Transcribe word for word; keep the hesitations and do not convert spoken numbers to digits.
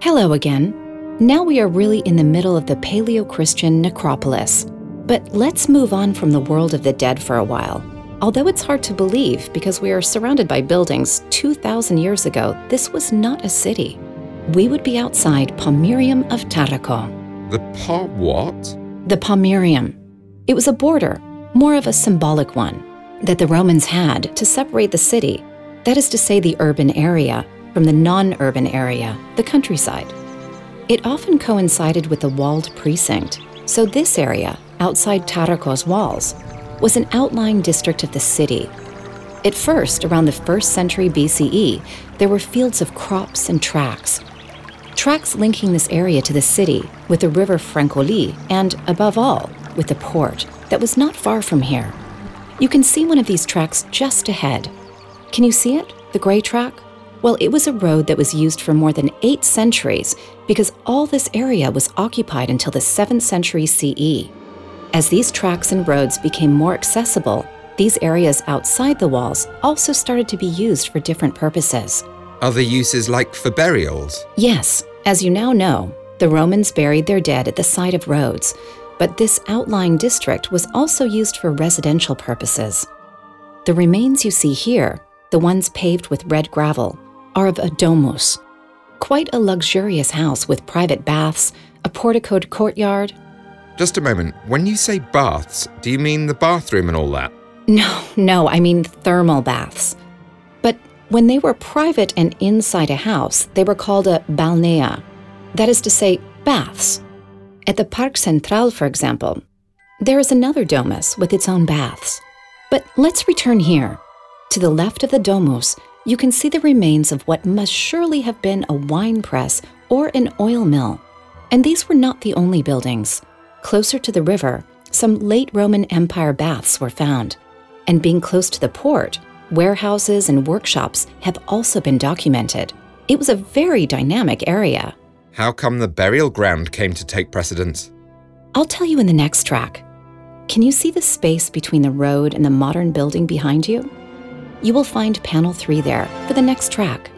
Hello again. Now we are really in the middle of the Paleo-Christian necropolis. But let's move on from the world of the dead for a while. Although it's hard to believe because we are surrounded by buildings two thousand years ago, this was not a city. We would be outside Pomerium of Tarraco. The pa what? The Pomerium. It was a border, more of a symbolic one, that the Romans had to separate the city, that is to say the urban area, from the non-urban area, the countryside. It often coincided with the walled precinct, so this area, outside Tarraco's walls, was an outlying district of the city. At first, around the first century B C E, there were fields of crops and tracks. Tracks linking this area to the city with the river Francoli and, above all, with the port that was not far from here. You can see one of these tracks just ahead. Can you see it, the gray track? Well, it was a road that was used for more than eight centuries because all this area was occupied until the seventh century C E. As these tracks and roads became more accessible, these areas outside the walls also started to be used for different purposes. Other uses like for burials? Yes, as you now know, the Romans buried their dead at the side of roads, but this outlying district was also used for residential purposes. The remains you see here, the ones paved with red gravel, are of a domus, quite a luxurious house with private baths, a porticoed courtyard. Just a moment, when you say baths, do you mean the bathroom and all that? No, no, I mean thermal baths. But when they were private and inside a house, they were called a balnea, that is to say, baths. At the Parque Central, for example, there is another domus with its own baths. But let's return here. To the left of the domus, you can see the remains of what must surely have been a wine press or an oil mill. And these were not the only buildings. Closer to the river, some late Roman Empire baths were found. And being close to the port, warehouses and workshops have also been documented. It was a very dynamic area. How come the burial ground came to take precedence? I'll tell you in the next track. Can you see the space between the road and the modern building behind you? You will find panel three there for the next track.